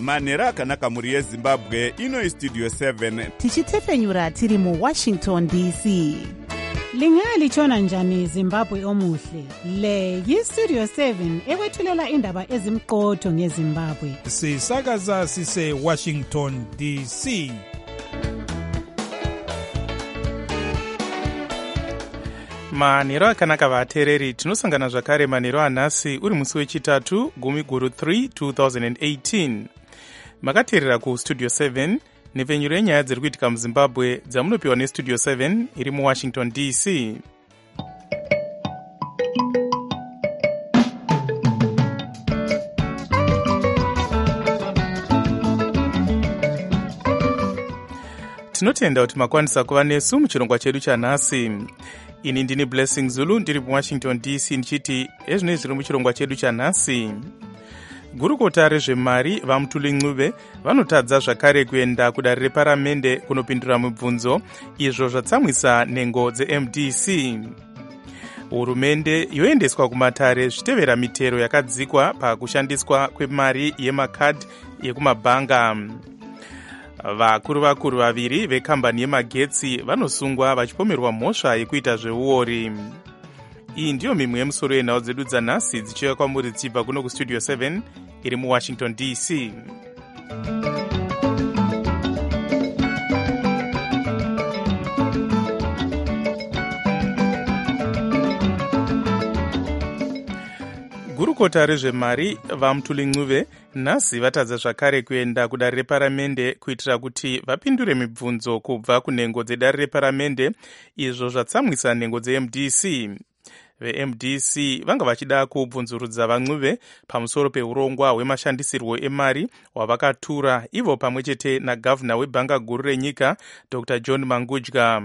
manhero akanaka mhuri yezimbabwe. Ino istudio 7 tichitefenyura tiri muWashington DC. Lingalitshona njani Zimbabwe omuhle? Le yistudio 7 ekwethulela indaba ezimqotho ngeZimbabwe. Sisakaza sise Washington DC. Manhero akanaka vateereri, tinosangana zvakare manhero anhasi uri musi wechitatu 10/3 2018. Makateerera kustudio 7 nepfenyuro yenyaya dziri kuitika muZimbabwe dzamunopiwa nestudio 7 iri muWashington DC. Tinotenda kuti makwanisa kuva nesu muchirongwa chedu chanhasi. Ini ndini Blessing Zulu ndiri muWashington DC ndichiti ezvinoi zviri muchirongwa chedu chanhasi. Gurukota rezvemari vaMutuli Ncube vanotadza zvakare kuenda kudare reparamende kunopindura mibvunzo izvo zvatsamwisa nhengo dzeMDC. Hurumende yoendeswa kumatare zvitevera mitero yakadzikwa pakushandiswa kwemari yemakadhi yekumabhanga. Vakuru vaviri vekambani yemagetsi vanosungwa vachipomerwa mhosva yekuita zveuori. Iyi ndiyo mimwe yemusoro yenhau dzedu dzanhasi dzichiuya kwamuri dzichibva kuno kustudio 7 iri muWashington DC. Gurukota rezvemari vaMutuli Ncube nhasi vatadza zvakare kuenda kudare reparamende kuitira kuti vapindure mibvunzo kubva kunhengo dzedare reparamende izvo zvatsamwisa nhengo dzeMDC. VeMDC vanga vachida kubvunzurudza vaNcube pamusoro peurongwa hwemashandisirwo emari hwavakatura ivo pamwe chete nagavhuna webhanga guru renyika Dr. John Mangudya.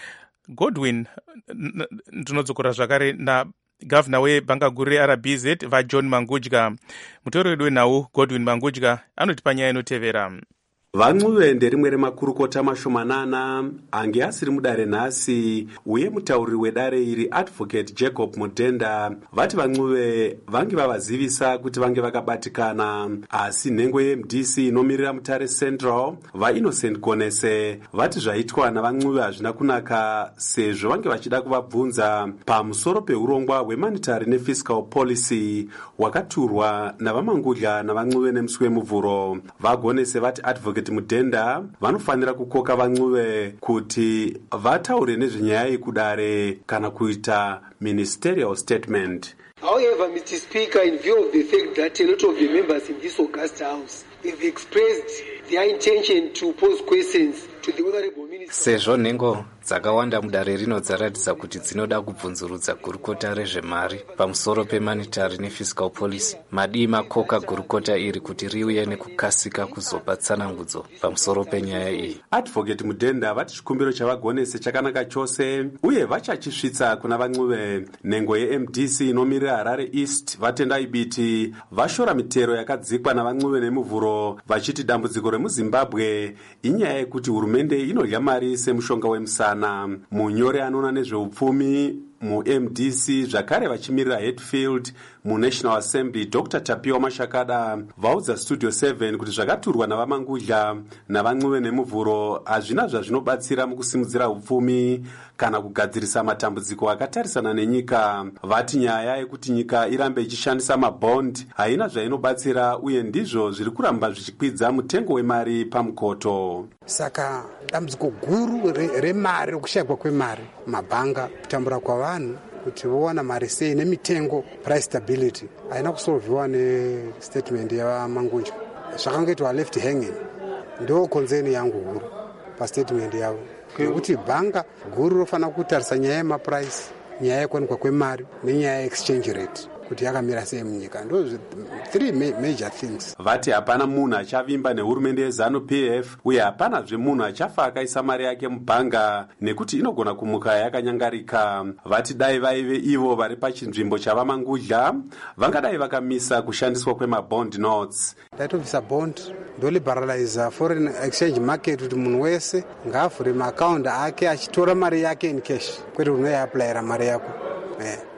Godwin, ndinodzokera zvakare nagavhuna webhanga guru reRBZ vaJohn Mangudya. Muteuro wedu wenhau Godwin Mangudya anoti panyaya inotevera. VaNcube nderimwe remakurukota mashomanana ange asiri mudare nhasi, uye mutauriri wedare iri Advocate Jacob Mudenda vati vaNcube vange vavazivisa kuti vange vakabatikana, asi nhengo yeMDC inomirira Mutare Central vaInnocent Gonese vati zvaitwa navaNcube hazvina kunaka sezvo vange vachida kuvabvunza pamusoro peurongwa hwemonetary nefiscal policy hwakaturwa navaMangudya navaNcube nemusi wemuvhuro. VaGonese vati Advocate Mudenda vanofanira kukoka vaNcube kuti vataure nezvenyaya yekudare kana kuita ministerial statement. However, Mr. Speaker, in view of the fact that a lot of the members in this August House have expressed their intention to pose questions to the Honorable Minister. Sezvo nhengo dzakawanda mudare rino dzaratidza kuti dzinoda kubvunzurudza gurukota rezvemari pamusoro pemonetary nefiscal policy, madii makoka gurukota iri kuti riuye nekukasika kuzopa tsanangudzo pamusoro penyaya iyi. Advocate Mudenda vati chikumbiro chavaGonese chakanaka chose uye vachachisvitsa kuna vaNcube. Nhengo yeMDC inomirira Harare East vatendai biti vashora mitero yakadzikwa navaNcube nemuvhuro vachiti dambudziko remuZimbabwe inyaya yekuti hurumende inodya mari semushonga wemusana. Munyori anoona nezveupfumi muMDC zvakare vachimirira Hatfield muNational Assembly Dr. Tapiwa Mashakada vaudza Studio 7 kuti zvakaturwa navaMangudya navaNcube nemuvhuro hazvina zvazvinobatsira mukusimudzira upfumi kana kugadzirisa matambudziko akatarisana nenyika. Vati nyaya yekuti nyika irambe ichishandisa mabond haina zvainobatsira uye ndizvo zviri kuramba zvichikwidza mutengo wemari pamukoto. Saka dambudziko guru remari, rekushayikwa kwemari mabhanga, kutambura kwavanhu kuti vowana mari sei nemitengo, price stability haina kusolviwa nestatement yavaMangudya. Zvakangoitwa left hanging. Ndo konzeni yangu huru pastatement yavo nekuti bhanga guru rofanira kutarisa nyaya yemaprice, nyaya yekuwanikwa kwemari nenyaya yeexchange rate kuti yakamira sei munyika. Ndo three major things. Vati hapana munhu achavimba nehurumende yeZANU-PF uye hapanazve munhu achafa akaisa mari yake mubhanga nekuti inogona kumuka yakanyangarika. Vati dai vaive ivo vari pachinzvimbo chavaMangudya vangadai vakamisa kushandiswa kwemabond notes. Taitobvisa bond ndoliberalize foreign exchange market kuti munhu wese ngaavhure maakaunti ake achitora mari yake in cash, kwete unoiaplayira mari yako.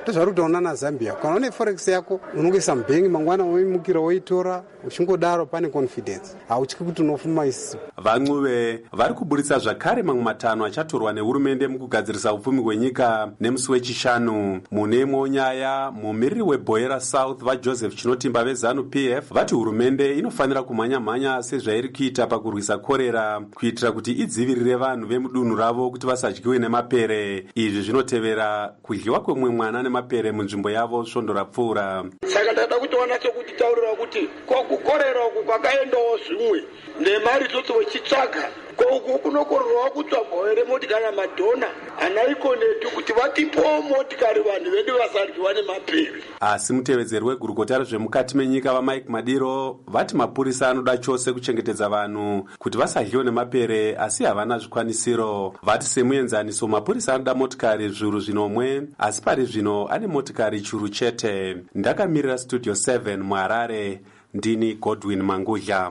ndozvari kutaona naZambia. Kana une forex yako unongoisa mubhengi, mangwana woimukira woitora, uchingodaro pane confidence, hauchiki kuti unofuma isiso. Van'uve vari kuburitsa zvakare mamwe matanho achatorwa nehurumende mukugadzirisa upfumi hwenyika nemusi wechishanu. Mune imwe nyaya, mumiriri weBoera South vaJoseph Chinotimba veZANU-PF vati hurumende inofanira kumhanya-mhanya sezvairi kuita pakurwisa korera kuitira kuti idzivirire vanhu vemudunhu ravo kuti vasadyiwe nemapere. Izvi zvinotevera kudyiwa kwemwe mwana nemapere munzvimbo yavo svondo rapfuura. Saka ndada kuti wanatsekutitaurira kuti kukorera uku kwakaendawo zvimwe nemari dzose wechitsvaga uku kunokorerwa kutsvagwa here motikari namadhona anaikoneti kuti vatipowo motikari vanhu vedu vasadyiwa nemapere. Asi mutevedzeri wegurukota rezvemukati menyika vaMike Madiro vati mapurisa anoda chose kuchengetedza vanhu kuti vasadyiwe nemapere asi havana zvikwanisiro. Vati semuenzaniso mapurisa anoda motikari zviuru zvinomwe asi pari zvino ane motikari churu chete. Ndakamirira Studio 7 muHarare, ndini Godwin Mangudya.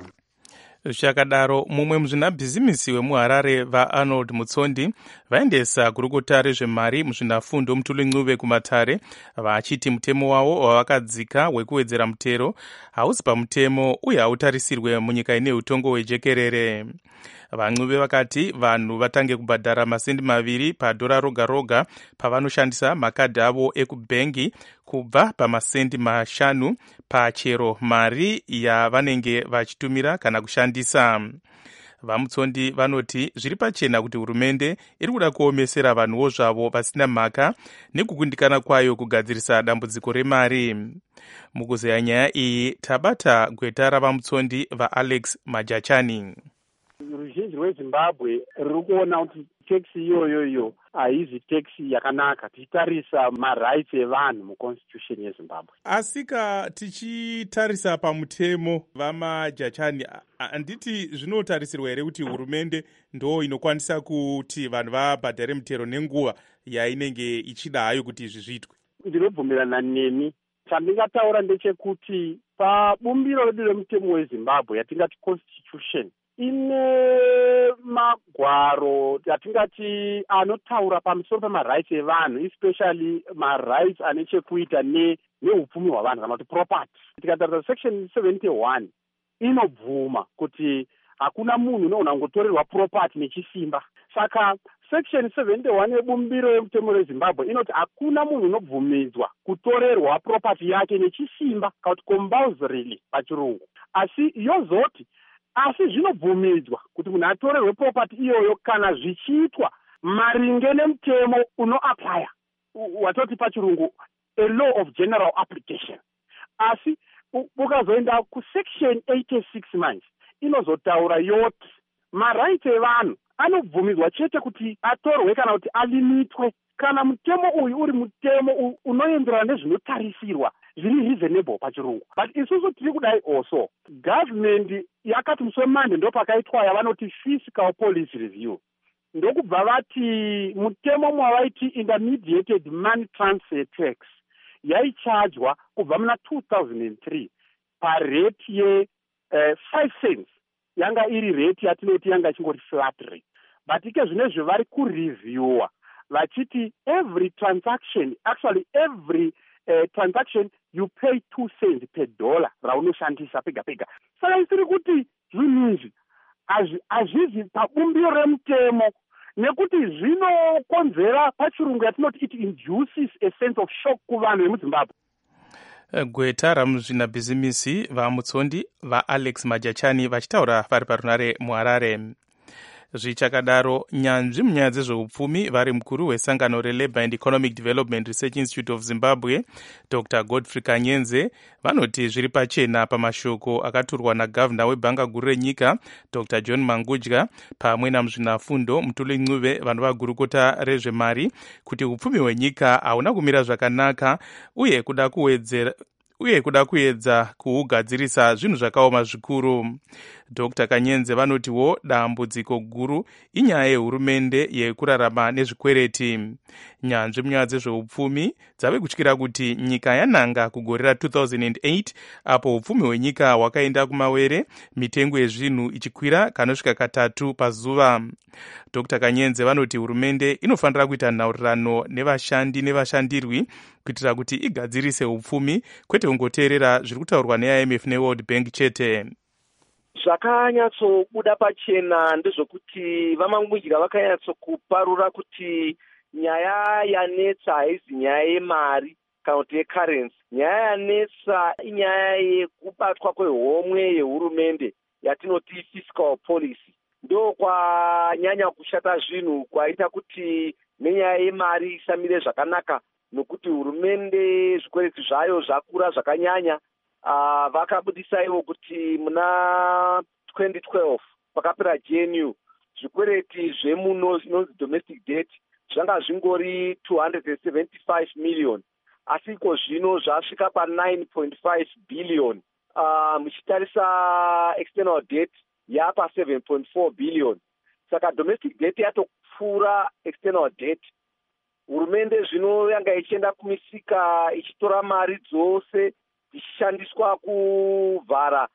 Zvakadaro mumwe muzvinabhizimisi wemuHarare vaArnold Mutsondi vaendesa gurukota rezvemari muzvinafundo Mutuli Ncube kumatare vachiti mutemo wavo wavakadzika wekuwedzera mutero hausi pamutemo uye hautarisirwe munyika ine utongo hwejekerere. VaNcube vakati vanhu vatange kubhadhara masendi 2 padhora roga roga pavanoshandisa makadhi avo ekubhengi kubva pamasendi 5 pachero mari yavanenge vachitumira kana kushandisa. VaMutsondi vanoti zviri pachena kuti hurumende iri kuda kuomesera vanhuwo zvavo vasina mhaka nekukundikana kwayo kugadzirisa dambudziko remari. Mukuzeya nyaya iyi tabata gweta ravaMutsondi vaAlex Majachani. Ruzhinji rweZimbabwe ruri kuona kuti teksi iyoyo haizi teksi yakanaka tichitarisa marights evanhu muconstitution yeZimbabwe. Asika tichitarisa pamutemo vaMajachani, handiti zvinotarisirwa here kuti hurumende ndo inokwanisa kuti vanhu vabhadhare mutero nenguva yainenge ichida hayo kuti izvi zviitwe? Ndinobvumirana nemi. Chandingataura ndechekuti pabumbiro redu remutemo weZimbabwe yatingati constitution ine magwaro yatingati anotaura pamusoro pemarights evanhu, especially marights ane chekuita neupfumi hwavanhu kana kuti property. Tikatarisa section 71 inobvuma kuti hakuna munhu unoona kungotorerwa property nechisimba. Saka section 71 yebumbiro remutemo reZimbabwe inoti hakuna munhu unobvumidzwa kutorerwa property yake nechisimba kana kuti compulsorily pachirungu. Asi yozoti asi zvinobvumidzwa kuti munhu atorerwe property iyoyo kana zvichiitwa maringe nemutemo unoaplya watoti pachirungu a law of general application. Asi ukazoenda kusection 86 manje inozotaura yoti marights evanhu anobvumidzwa chete kuti atorwe kana kuti alimitwe kana mutemo uyu uri mutemo unoenderana nezvinotarisirwa zviri reasonable pachirungu. But isusu tiri kudai also government yakati musi Monday ndo pakaitwa yavanoti fiscal policy review. Ndokubva vati mutemo mwavaiti intermediated money transfer tax yaichajwa kubva muna 2003 parate ye 5 cents yanga iri rate yatinoti yanga ichingoti flat rate. But ike zvinezvi vari kureviewa vachiti every transaction, actually every transaction you pay 2 cents per dollar raunoshandisa pega pega. Saka isiri kuti zvinhu izvi hazvizi pabumbiro remutemo nekuti zvinokonzera pachirungu yatinoti it induces a sense of shock kuvanhu vemuZimbabwe. Gweta ramuzvinabhizimisi vaMutsondi vaAlex Majachani vachitaura vari parunare muHarare. Zvichakadaro nyanzvi munyaya dzezveupfumi vari mukuru wesangano reLabour and Economic Development Research Institute of Zimbabwe Dr. Godfrey Kanyenze vanoti zviri pachena pamashoko akaturwa nagavhuna webhanga guru renyika Dr. John Mangudya pamwe namuzvinafundo Mutuli Ncube vanova gurukota rezvemari kuti upfumi hwenyika hauna kumira zvakanaka uye kuda kuedza kuhugadzirisa zvinhu zvakaoma zvikuru. Dr. Kanyenze vanotiwo dambudziko guru inyaya yehurumende yekurarama nezvikwereti. Nyanzvi munyaya dzezveupfumi dzave kutyira kuti nyika yananga kugore ra2008 apo upfumi hwenyika hwakaenda kumawere, mitengo yezvinhu ichikwira kanosvika katatu pazuva. Dr. Kanyenze vanoti hurumende inofanira kuita nhaurirano nevashandi nevashandirwi kuitira kuti igadzirise upfumi, kwete kungoteerera zviri kutaurwa neIMF neWorld Bank chete. Zvakanyatsobuda pachena ndezvokuti vamangudya vakanyatsokuparura kuti nyaya yanetsa haisi nyaya yemari kana kuti yecurrency. Nyaya yanetsa inyaya yekubatwa kwehomwe yehurumende yatinoti fiscal policy. Ndo kwanyanya kushata zvinhu kwaita kuti nenyaya yemari isamire zvakanaka, nokuti hurumende zvikwereti zvayo zvakura zvakanyanya. Vakabudisa ivo kuti muna 2012 pakapera GNU zvikwereti zvemuno zvinonzi domestic debt zvanga zvingori 275 million, asi iko zvino zvasvika pa 9.5 billion. Muchitarisa external debt yapa 7.4 billion. Saka domestic debt yatopfuura external debt. Hurumende zvino yanga ichienda kumisika ichitora mari dzose dzichishandiswa kuvhara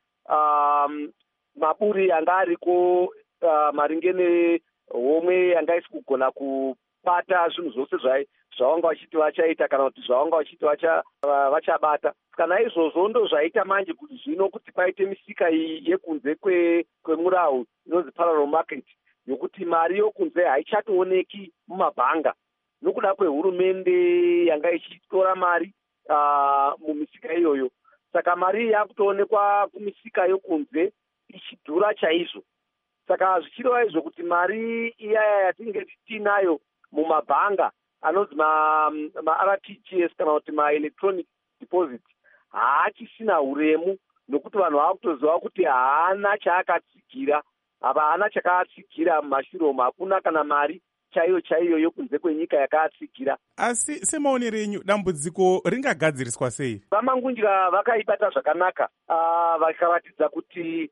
maburi yanga ariko maringe nehomwe yanga isi kugona kupata zvinhu zvose zvavanga vachiti vachaita kana kuti zvavanga vachiti vachabata. Kana izvozvo ndo zvaita manje kuti zvino kuti paite misika yekunze kwemurahu inonzi parallel market, yokuti mari yokunze haichatooneki mumabhanga nokuda kwehurumende yanga ichitora mari mumisika iyoyo. Saka mari yakutoonekwa kumisika yokunze ichidhura chaizvo. Saka zvichireva izvo kuti mari iyaya yatinge tinayo mumabhanga anonzi ma-RTGS kana kuti ma-electronic deposit haachisina huremu, nokuti vanhu vakutoziva kuti haana chaakatsigira, haana chakaatsigira mumashuromu, hakuna kana mari chaiyo yokunze kwenyika yakaatsigira. Asi semaonero enyu dambudziko ringagadziriswa sei? Vamangudya vakaibata zvakanaka, vakaratidza kuti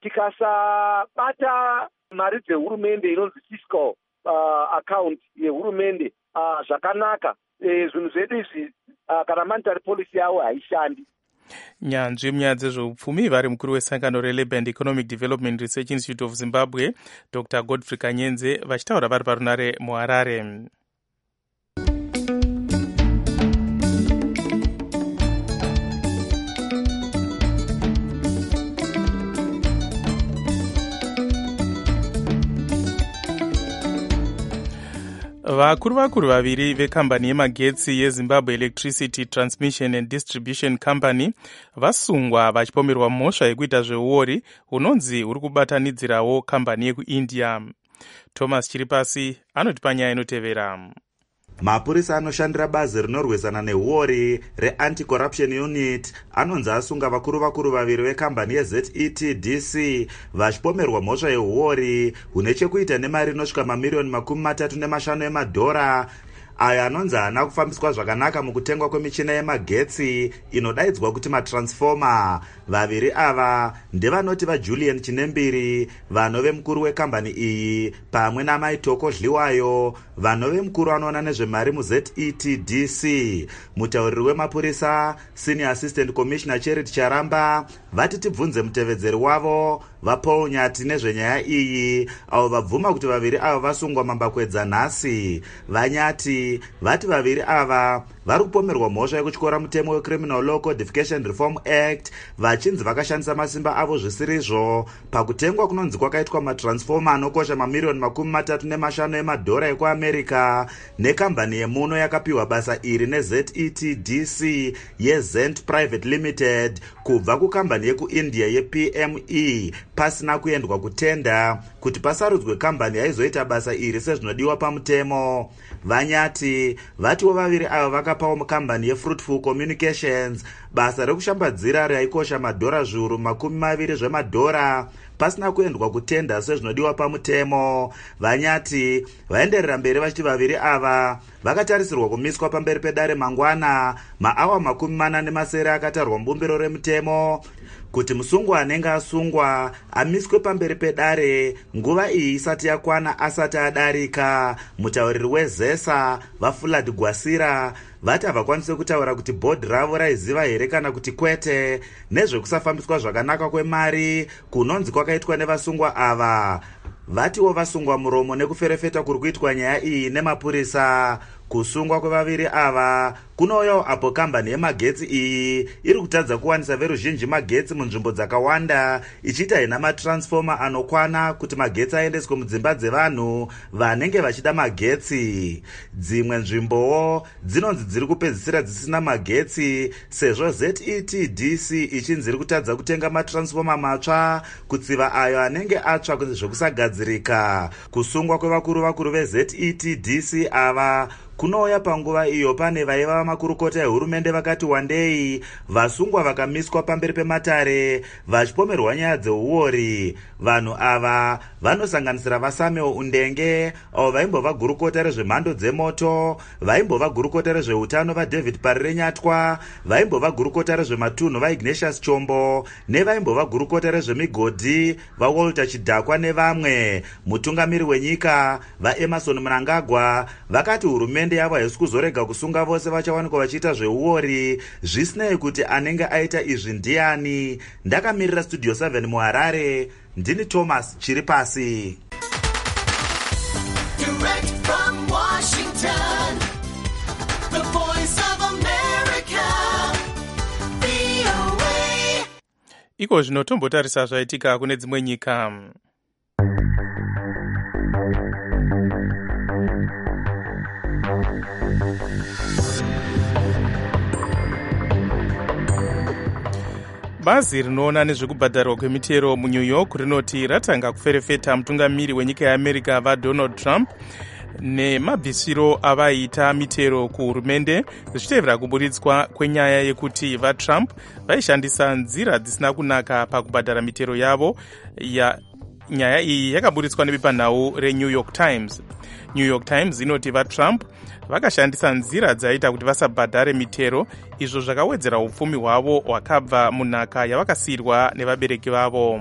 tikasabata mari dzehurumende inonzi fiscal account yehurumende zvakanaka, zvinhu zvedu izvi kana monetary policy yavo haishandi. Nyanzvi munyaya dzezveupfumi vari mukuru wesangano reLabour and Economic Development Research Institute of Zimbabwe, Dr. Godfrey Kanyenze, vachitaura vari parunare muHarare. Vakuru vaviri vekambani yemagetsi yeZimbabwe Electricity Transmission and Distribution Company vasungwa vachipomerwa mhosva yekuita zveuori hunonzi huri kubatanidzirawo kambani yekuIndia. Thomas Chiripasi anoti panyaya inotevera. Mapurisa anoshandira bazi rinorwesana neuori reAnti-Corruption Unit anonzi asunga vakuru vaviri vekambani yeZETDC vachipomerwa mhosva yeuori hune chekuita nemari inosvika mamiliyoni $35 emadhora ayo anonzi haana kufambiswa zvakanaka mukutengwa kwemichina yemagetsi inodaidzwa kuti matransfoma. Vaviri ava ndevanoti vaJulian Chinembiri, vanove mukuru wekambani iyi, pamwe naMaitoko Dliwayo, vanove mukuru anoona nezvemari muZETDC. Mutauriri wemapurisa Senior Assistant Commissioner Charity Charamba vati tibvunze mutevedzeri wavo vaPaul Nyati nezvenyaya iyi, avo vabvuma kuti vaviri ava vasungwa mambakwedza nhasi. Vanyati vati vaviri ava vari kupomerwa mhosva yekutyora mutemo weCriminal Law Codification Reform Act vachinzi vakashandisa masimba avo zvisirizvo pakutengwa kunonzi kwakaitwa matransfoma anokosha mamiliyoni $35 emadhora ekuAmerica nekambani yemuno yakapiwa basa iri neZETDC yeZent Private Limited kubva kukambani yekuIndia yePME pasina kuendwa kutenda kuti pasarudzwe kambani yaizoita basa iri sezvinodiwa pamutemo. Vanyati vatiwo vaviri avo vakapawo mukambani yeFruitful Communications basa rekushambadzira raikosha madhora zviuru $20 zvemadhora pasina kuendwa kutenda sezvinodiwa pamutemo. Vanyati vaenderera mberi vachiti vaviri ava vakatarisirwa kumiswa pamberi pedare mangwana maawa 40 akatarwa mbumbiro remutemo. kuti musungwa anenge asungwa amiswe pamberi pedare nguva iyi isati yakwana asati adarika. Mutauriri wezesa vaFulad Gwasira vati havakwanisi kutaura kuti bhodhi ravo raiziva here kana kuti kwete nezvekusafambiswa zvakanaka kwemari kunonzi kwakaitwa nevasungwa ava. Vatiwo vasungwa muromo nekuferefeta kuri kuitwa nyaya iyi nemapurisa. Kusungwa kwevaviri ava kunouyawo apo kambani yemagetsi iyi iri kutadza kuwanisa veruzhinji magetsi munzvimbo dzakawanda ichiita ina matransfoma anokwana kuti magetsi aendeswe mudzimba dzevanhu vanenge vachida magetsi. Dzimwe nzvimbowo dzinonzi dziri kupedzisira dzisina magetsi sezvo ZETDC ichinzi iri kutadza kutenga matransfoma matsva kutsiva ayo anenge atsva kunze zvekusagadzirika. Kusungwa kwevakuru veZETDC ava kunouya panguva iyo pane vaiva vamakurukota ehurumende vakati wandei vasungwa vakamiswa pamberi pematare vachipomerwa nyaya dzeuori. Vanhu ava vanosanganisira vaSamuel Undenge avo vaimbova gurukota rezvemhando dzemoto, vaimbova gurukota rezveutano vaDavid Parirenyatwa, vaimbova gurukota rezvematunhu vaIgnatius Chombo nevaimbova gurukota rezvemigodhi vaWalter Chidhakwa nevamwe. Mutungamiri wenyika vaEmerson Mnangagwa vakati hurumende yavo haisi kuzorega kusunga vose vachawanikwa vachiita zveuori zvisinei kuti anenge aita izvi ndiani. Ndakamirira Studio 7 muHarare, ndini Thomas Chiripasi. Iko zvinotombotarisa zvaitika kune dzimwe nyika. Bazi rinoona nezvekubhadharwa kwemitero muNew York rinoti ratanga kuferefeta mutungamiri wenyika yeAmerica vaDonald Trump nemabvisiro avaita mitero kuhurumende zvichitevera kuburitswa kwenyaya yekuti vaTrump vaishandisa nzira dzisina kunaka pakubhadhara mitero yavo. Nyaya iyi yakaburitswa nebepanhau reNew York Times. New York Times inoti vaTrump vakashandisa nzira dzaita kuti vasabhadhare mitero, izvo zvakawedzera upfumi hwavo hwakabva munhaka yavakasiyirwa nevabereki vavo.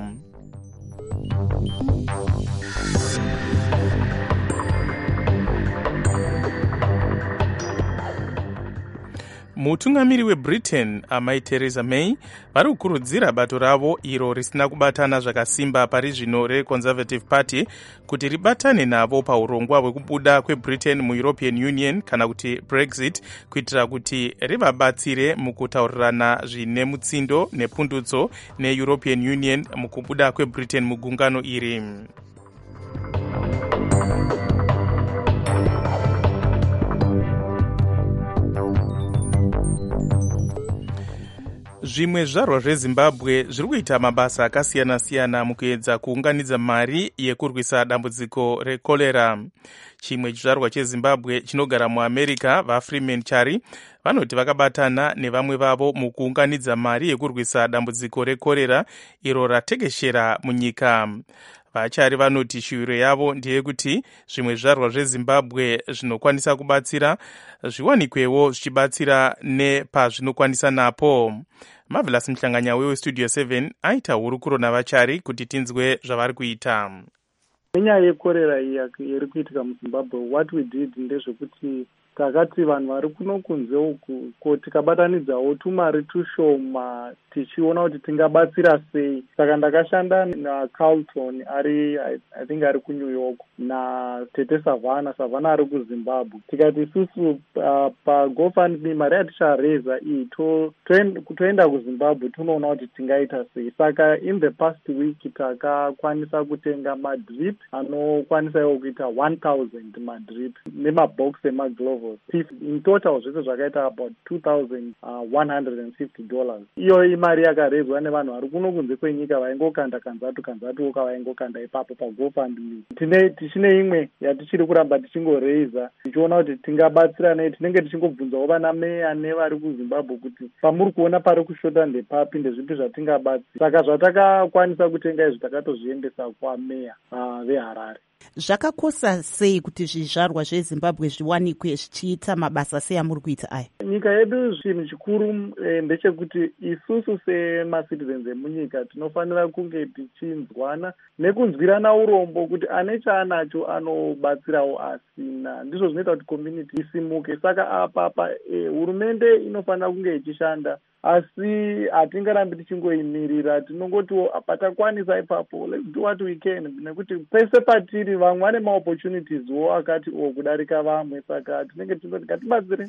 Mutungamiri weBritain amai Theresa May vari kukurudzira bato ravo iro risina kubatana zvakasimba pari zvino reConservative Party kuti ribatane navo paurongwa hwekubuda kweBritain muEuropean Union kana kuti Brexit, kuitira kuti rivabatsire mukutaurirana zvine mutsindo nepundutso neEuropean Union mukubuda kweBritain mugungano iri. Zvimwe zvizvarwa zveZimbabwe zviri kuita mabasa akasiyana-siyana mukuedza kuunganidza mari yekurwisa dambudziko rekorera. Chimwe chizvarwa cheZimbabwe chinogara muAmerica, vaFreeman Chari, vanoti vakabatana nevamwe vavo mukuunganidza mari yekurwisa dambudziko rekorera iro ratekeshera munyika. Vachari vanoti shuviro yavo ndeyekuti zvimwe zvizvarwa zveZimbabwe zvinokwanisa kubatsira zviwanikwewo zvichibatsira nepazvinokwanisa napo. Marvelous Mhlanganya weStudio 7 aita hurukuro navachari kuti tinzwe zvavari kuita. Nenyaya yekorera iri kuitika muZimbabwe, what we did ndezvekuti takati vanhu vari kuno kunze uku ko tikabatanidzawo tumari tushoma tichiona kuti tingabatsira sei. Saka ndakashanda naCarlton I think ari kuNew York naTete Savannah ari kuZimbabwe. Tikati isusu paGoFundMe mari yatichareza iyi toenda kuZimbabwe tonoona kuti tingaita sei. Saka in the past week takakwanisa kutenga madrip anokwanisa iwo kuita 1000 madrip nemabox emaglove. In total zvese zvakaita about $2,150. Iyo imari yakarezwa nevanhu vari kuno kunze kwenyika vaingokanda kanzatu kavaingokanda ipapo paGoFundMe. Tichine imwe yatichiri kuramba tichingoreiza tichiona kuti tingabatsira nei. Tinenge tichingobvunzawo vana meya nevari kuZimbabwe kuti pamuri kuona pari kushota ndepapi ndezvipi zvatingabatsira. Saka zvatakakwanisa kutenga izvi takatozviendesa kwameya veHarare. Zvakakosa sei kuti zvizvarwa zveZimbabwe zviwanikwe zvichiita mabasa sei amuri kuita aya? Nyika yedu chinhu chikuru ndechekuti isusu semacitizens emunyika tinofanira kunge tichinzwana nekunzwirana urombo kuti ane chaanacho anobatsirawo asina. Ndizvo zvinoita kuti community isimuke. Saka apa hurumende inofanira kunge ichishanda, asi hatingarambi tichingoimirira. Tinongotiwo patakwanisa ipapo, let's do what we can, nekuti pese patiri vamwe vane maopportunitieswo akati kudarika vamwe. Saka tinenge tinoti ngatibatsire.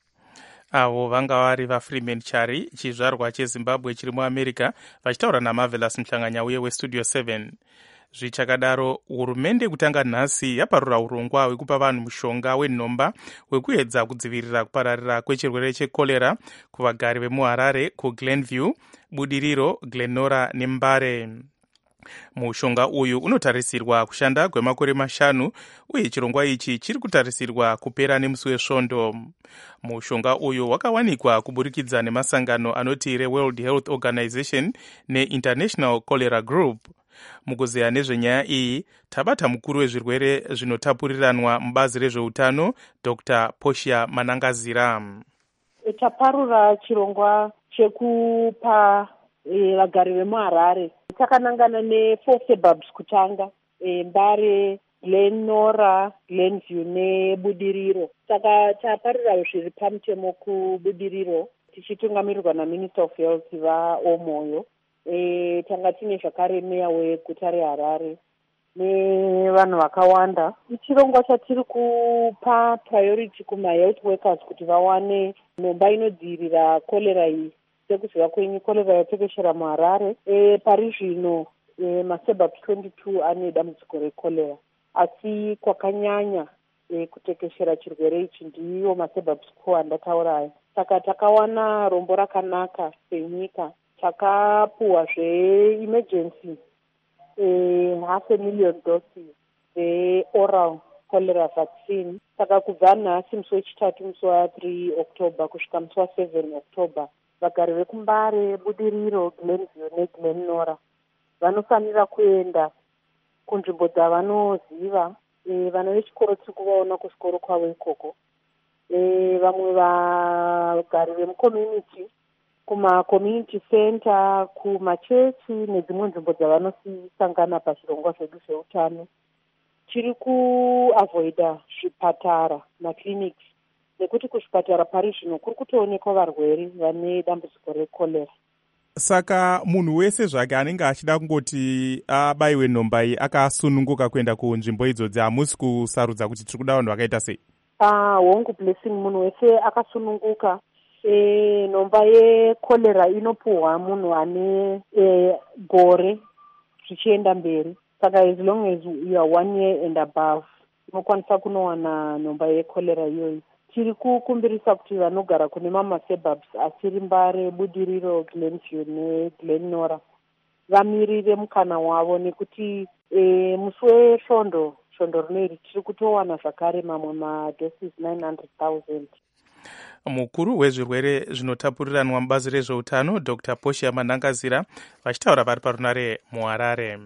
Avo vanga vari vaFreeman Chari, chizvarwa cheZimbabwe chiri muAmerica, vachitaura naMarvelous Mhlanganya uye weStudio 7. Zvichakadaro, hurumende kutanga nhasi yaparura urongwa hwekupa vanhu mushonga wenhomba wekuedza kudzivirira kupararira kwechirwere chekorera kuvagari vemuHarare, kuGlenview, Budiriro, Glenora neMbare. Mushonga uyu unotarisirwa kushanda kwemakore 5 uye chirongwa ichi chiri kutarisirwa kupera nemusi weSvondo. Mushonga uyu wakawanikwa kuburikidza nemasangano anoti reWorld Health Organization neInternational Cholera Group. Mukuzeya nezvenyaya iyi, tabata mukuru wezvirwere zvinotapuriranwa mubazi rezveutano, Dr. Portia Manangazira. Taparura chirongwa chekupa vagari vemuHarare. Takanangana ne4 suburbs kutanga, Mbare, Glenora, Glenview neBudiriro. Saka taparura zviri pamutemo kuBudiriro tichitungamirirwa naMinister of Health vaOmoyo. Tanga tine zvakare meya weguta reHarare nevanhu vakawanda. Chirongwa chatiri kupa priority kuma-health workers kuti vawane nhomba inodzivirira korera iyi. Sekuziva kwenyu korera yatekeshera muHarare. Pari zvino masuburbs 22 ane dambudziko rekorera, asi kwakanyanya kutekeshera chirwere ichi ndiyo masuburbs 4 andataura aya. Saka takawana rombo rakanaka senyika. Takapuwa zve-emergency 500,000 doses ze-oral cholera vaccine. Saka kubva nhasi musi wechitatu, musi wa3 October kusvika musi wa7 October, vagari vekuMbare, Budiriro, Glenview neGlenora vanofanira kuenda kunzvimbo dzavanoziva. Vana vechikoro tiri kuvaona kuchikoro kwavo ikoko. Vamwe vagari vemucommunity kuma-community center, kumachechi nedzimwe nzvimbo dzavanosangana pazvirongwa zvedu zveutano. Tiri kuavoida zvipatara maclinics, nekuti kuzvipatara pari zvino kuri kutoonekwa varwere vane dambudziko rekorera. Saka munhu wese zvake anenge achida kungoti abayiwe nhomba iyi akasununguka kuenda kunzvimbo idzodzi, hamusi kusarudza kuti tiri kuda vanhu vakaita sei? Hongu blessing, munhu wese akasununguka. Nhomba yekorera inopuhwa munhu ane gore zvichienda mberi. Saka as long as you are 1 year and above, unokwanisa kunowana nhomba yekorera iyoyi. Tiri kukumbirisa kuti vanogara kune mama-suburbs asiri Mbare, Budiriro, Glenview neGlenora vamirire mukana wavo, nekuti musi wesvondo rinoiri tiri kutowana zvakare mamwe madoses 900,000. Mukuru wezvirwere zvinotapuriranwa mubazi rezveutano, Dr. Portia Manangazira, vachitaura vari parunare muHarare.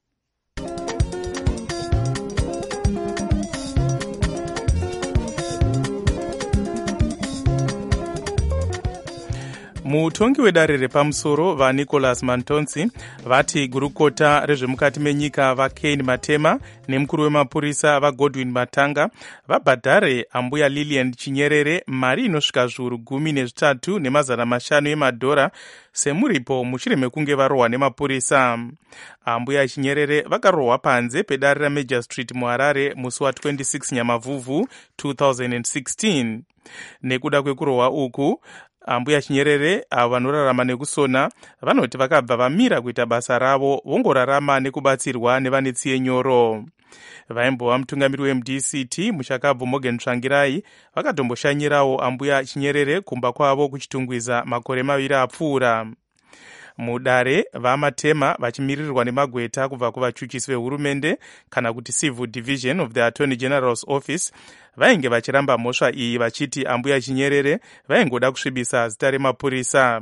Mutongi wedare repamusoro vaNicholas Mantonzi vati gurukota rezvemukati menyika vaKane Matema nemukuru wemapurisa vaGodwin Matanga vabhadhare ambuya Lilian Chinyerere mari inosvika zviuru 13,500 yemadhora semuripo mushure mekunge varohwa nemapurisa. Ambuya Chinyerere vakarohwa panze pedare raMajor Street muHarare musi wa26 Nyamavhuvhu 2016. Nekuda kwekurohwa uku, ambuya Chinyerere avo vanorarama nekusona vanoti vakabva vamira kuita basa ravo vongorarama nekubatsirwa nevane tsiye nyoro. Vaimbova mutungamiri weMDCT muchakabvu Morgan Tsvangirai vakatomboshanyirawo ambuya Chinyerere kumba kwavo kuchitungwiza makore 2 apfuura. Mudare vaMatema vachimirirwa nemagweta kubva kuvachuchisi vehurumende kana kuti Civil Division of the Attorney General's Office vainge vachiramba mhosva iyi vachiti ambuya Chinyerere vaingoda kusvibisa zita remapurisa.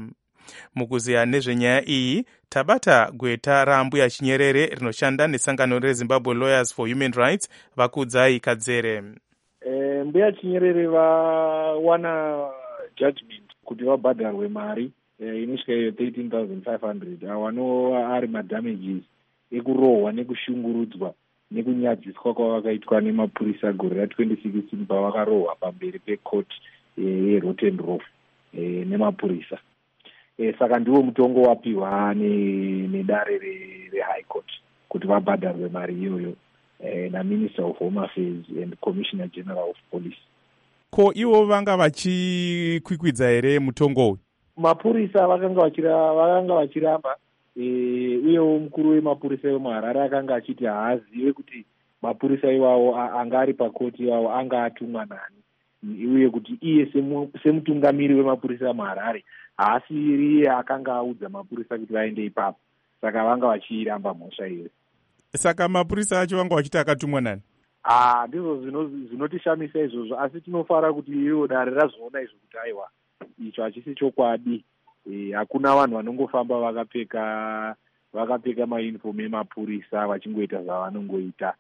Mukuziya nezvenyaya iyi tabata gweta rambuya Chinyerere rinoshanda nesangano reZimbabwe Lawyers for Human Rights. Vakudzai Kadzere. Mbuya Chinyerere vawana judgment kuti vabhadharwe mari inosvika 13,500 awanova ari madamages ekurohwa nekushungurudzwa nekunyadziswa kwavakaitwa nemapurisa gore ra2016 pavakarohwa pamberi pekoti yeRotterdam nemapurisa. Saka ndiwo mutongo wapiwa nedare rehigh court kuti vabhadharwe mari iyoyo naMinister of Home Affairs and Commissioner General of Police. Ko ivo vanga vachikwikwidza here mutongo uyu? Mapurisa vakanga vachiramba, uyewo mukuru wemapurisa wemuHarare akanga achiti haazive kuti mapurisa iwawo anga ari pakoti iwawo anga atumwa nani, uye kuti iye semutungamiri wemapurisa emuHarare haasiri iye akanga audza mapurisa kuti vaende ipapo. Saka vanga vachiramba mhosva iyo. Saka mapurisa acho vanga vachiti akatumwa nani? Ndizvo zvinotishamisa izvozvo, asi tinofara kuti iro dare razoona izvo kuti aiwa icho hachisi chokwadi. Hakuna vanhu vanongofamba vakapfeka mauniform emapurisa vachingoita zvavanongoita.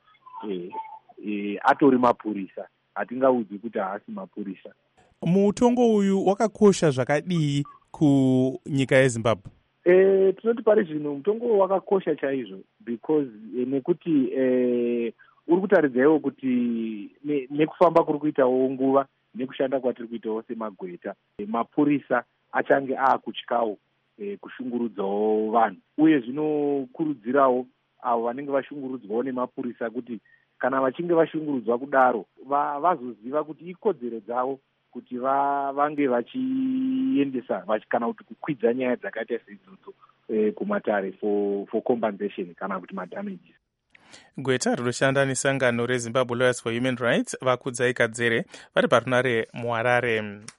Atori mapurisa, hatingaudzi kuti haasi mapurisa. Mutongo uyu wakakosha zvakadii kunyika yeZimbabwe? Tinoti pari zvino mutongo wakakosha chaizvo because nekuti uri kutaridzaiwo kuti nekufamba kuri kuitawo nguva nekushanda kwatiri kuitawo semagweta, mapurisa achange aakutyawo kushungurudzawo vanhu, uye zvinokurudzirawo avo vanenge vashungurudzwawo nemapurisa kuti kana vachinge vashungurudzwa kudaro vazoziva kuti ikodzero dzavo kuti vange vachiendesa kana kuti kukwidza nyaya dzakaita seidzodzo kumatare for compensation kana kuti madamages. Gweta rinoshanda nesangano reZimbabwe Lawyers for Human Rights Vakudzai Kadzere vari parunare muHarare.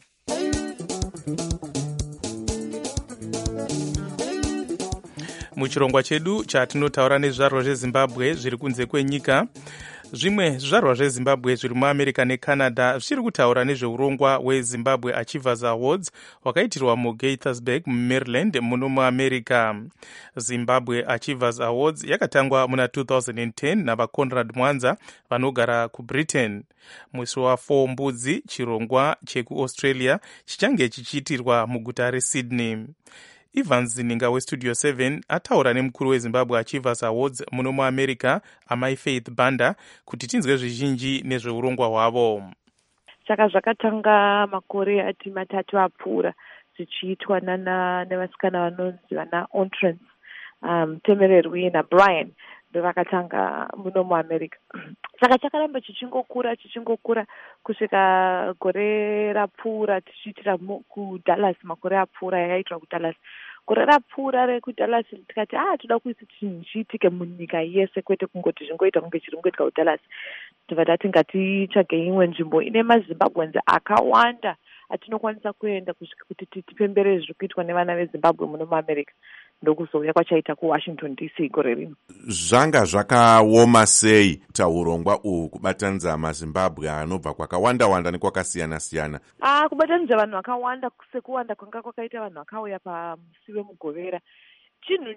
Muchirongwa chedu chatinotaura nezvizvarwa zveZimbabwe zviri kunze kwenyika, zvimwe zvizvarwa zveZimbabwe zviri muAmerica neCanada zvichiri kutaura nezveurongwa hweZimbabwe Achievers Awards hwakaitirwa muGaithersburg muMaryland muno muAmerica. Zimbabwe Achievers Awards yakatangwa muna 2010 navaConrad Mwanza vanogara kuBritain. Musi wa4 Mbudzi chirongwa chekuAustralia chichange chichiitirwa muguta reSydney. Evans Zininga weStudio 7 ataura nemukuru weZimbabwe Achievers Awards muno muAmerica Amai Faith Banda kuti tinzwe zvizhinji nezveurongwa hwavo. Saka zvakatanga makore ati 3 apfuura zvichiitwa nevasikana vanonzi vana Entrance, Temererwi naBrian ndovakatanga muno muAmerica. Saka chakaramba chichingokura kusvika gore rapfuura tichiitira kuDallas, makore apfuura yaiitwa kuDallas. Gore rapfuura rekuDallas tikati toda kuisa chinhu chiitike munyika yese, kwete kungoti zvingoita kunge chiri kungoitika kuDallas. Tobva tati ngatitsvage imwe nzvimbo ine maZimbabweans akawanda atinokwanisa kuenda kusvika kuti tipembere zviri kuitwa nevana veZimbabwe muno muAmerica. Ndokuzouya kwachaita kuWashington DC gore rino. Zvanga zvakaoma sei taurongwa uhu kubatanidza maZimbabwe anobva kwakawanda nekwakasiyana-siyana? Kubatanidza vanhu vakawanda sekuwanda kwanga kwakaita vanhu vakauya pamusi wemugovera chinhu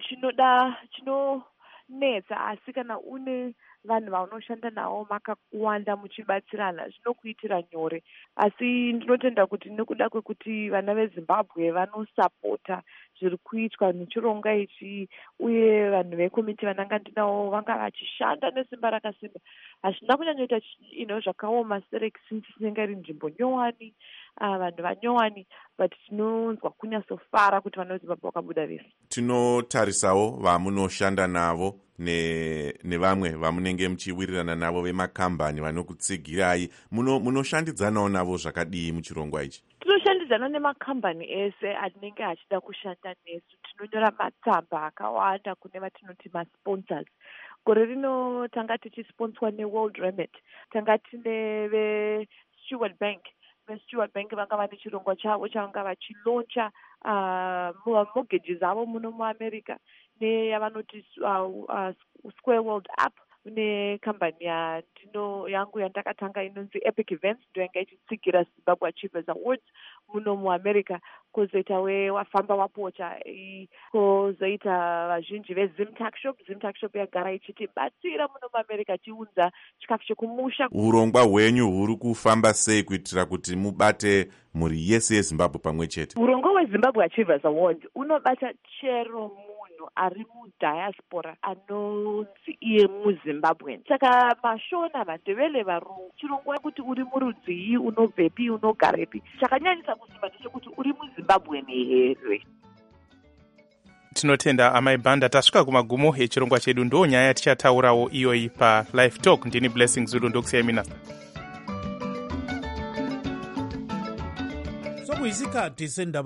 chinonetsa, asi kana une vanhu vaunoshanda navo makawanda muchibatsirana zvinokuitira nyore. Asi ndinotenda kuti nekuda kwekuti vana veZimbabwe vanosapota zviri kuitwa nechirongwa ichi, uye vanhu vekomiti vananga ndinavo vanga vachishanda nesimba rakasimba, hazvina kunyanyoita zvakaoma since inenge iri nzvimbo nyowani, vanhu vanyowani, but tinonzwa kunyatsofara kuti vana veZimbabwe vakabuda vese. Tinotarisawo vamunoshanda navo nevamwe vamunenge muchiwirirana navo vemakambani vanokutsigirai, munoshandidzanawo navo zvakadii muchirongwa ichi? Tinoshandidzana nemakambani ese anenge achida kushanda nesu. Tinonyora matsamba akawanda kune vatinoti masponsors. Gore rino tanga tichisponswa neWorld Remit, tanga tine veStewart Bank. VeStewart Bank vanga vane chirongwa chavo chavanga vachiloncha mortgages avo muno muAmerica, neyavanoti Square World App, nekambani yangu yandakatanga inonzi Epic Events, ndo yanga ichitsigira Zimbabwe Achievers Awards muno muAmerica. kwozoitawe wafamba wapocha, kwozoita vazhinji vezimtakshop yagara ichitibatsira muno muamerica tiunza chikafu chekumusha. urongwa hwenyu huri kufamba sei kuitira kuti mubate mhuri yese yezimbabwe pamwe chete? Urongwa hweZimbabwe Achievers Award unobata chero munhu ari mudiaspora anonzi iye muZimbabwe. Saka mashona, mandevele, varungu, chirongwa kuti uri murudzii, unobvepi, unogarepi. Chakanyanyisa kusimba ndechekuti uri muZimbabwe here. Tinotenda amai Banda. Tasvika kumagumo echirongwa chedu, ndo nyaya tichataurawo iyoyi paLive Talk. Ndini Blessing Zulu, ndokusiyai Minister. sokuyisikhathi sendaba